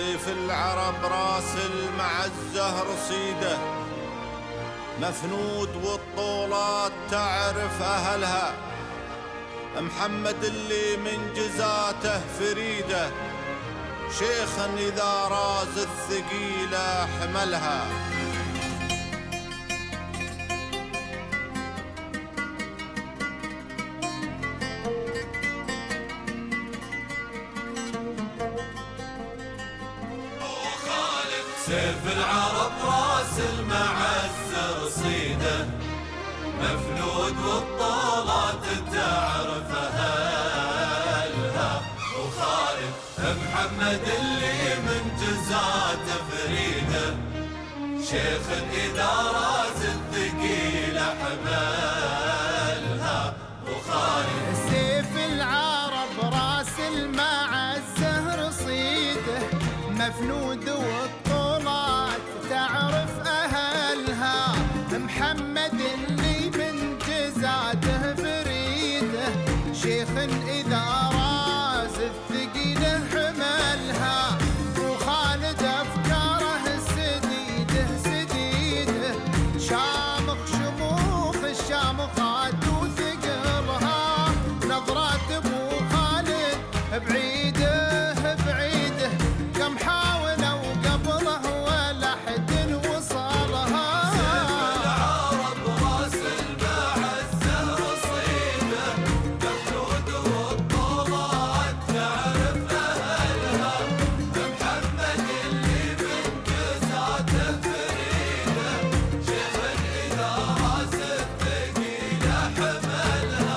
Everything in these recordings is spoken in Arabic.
سيف العرب راسل مع الزهر صيده، مفنود والطولات تعرف أهلها، محمد اللي من جزاته فريده، شيخا إذا راز الثقيلة حملها. سيف العرب راسل مع الزهر صيده، مفنود والطولات تعرف أهلها، وخالد محمد اللي من جزاته فريده، شيخ إذا راز الثقيلة حملها، وخالد سيف العرب راسل مع الزهر صيده، مفنود والطولات تعرف أهلها، محمد اللي من جزاته فريده، شيخ إذا راز الثقيلة حملها، وخالد أفكاره سديده سديده، شامخ شموخ الشامخات وثقلها، نظرات أبو خالد بعيده بعيده، كم حاولوا قبله ولا حد وصلها. سيف العرب راسل مع الزهر صيده، مفنود والطولات تعرف أهلها، محمد اللي من جزاته فريده، شيخ إذا راس الثقيلة حملها.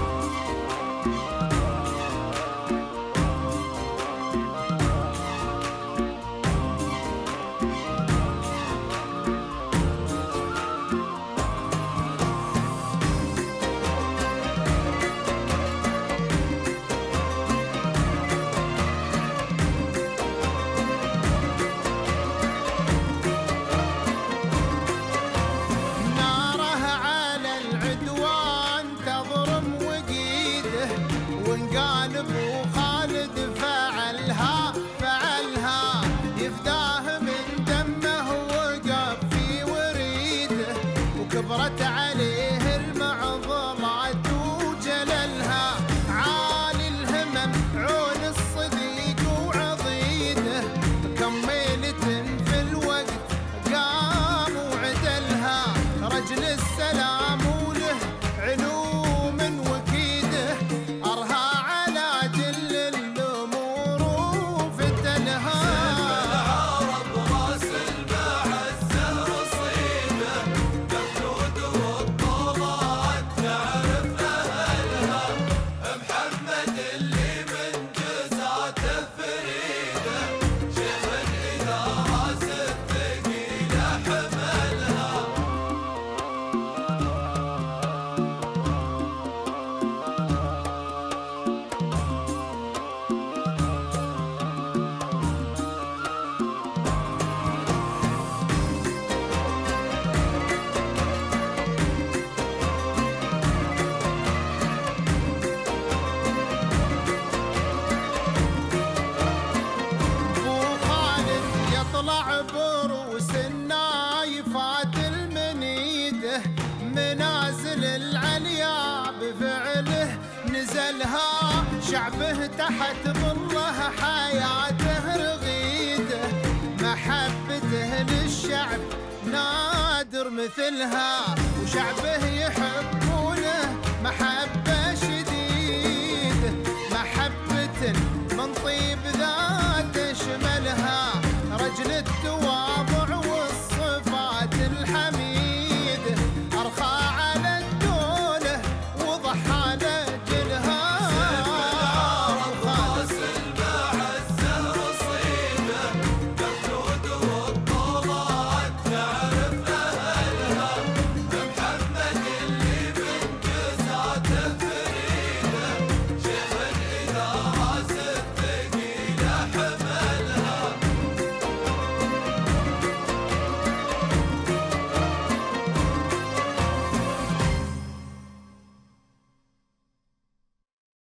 وانقال ابو خالد فعلها فعلها، يفداه من دمه وقف في وريده، وكبرت عليه المعضلات وجللها، عالي الهمم عون الصديق وعضيده، كميلة في الوقت قام وعدلها، رجل السلام وله علوم وكيده، أرها على جل الأمور وفتنها. سيف العرب راسل مع الزهر صيده، مفنود والطولات تعرف أهلها، محمد اللي من جزاته فريده، شيخ إذا راس الثقيلة حملها. يطلع بروس النايفات المنيده، منازل العليا بفعله نزلها، شعبه تحت ظله حياته رغيده، محبته للشعب نادر مثلها، وشعبه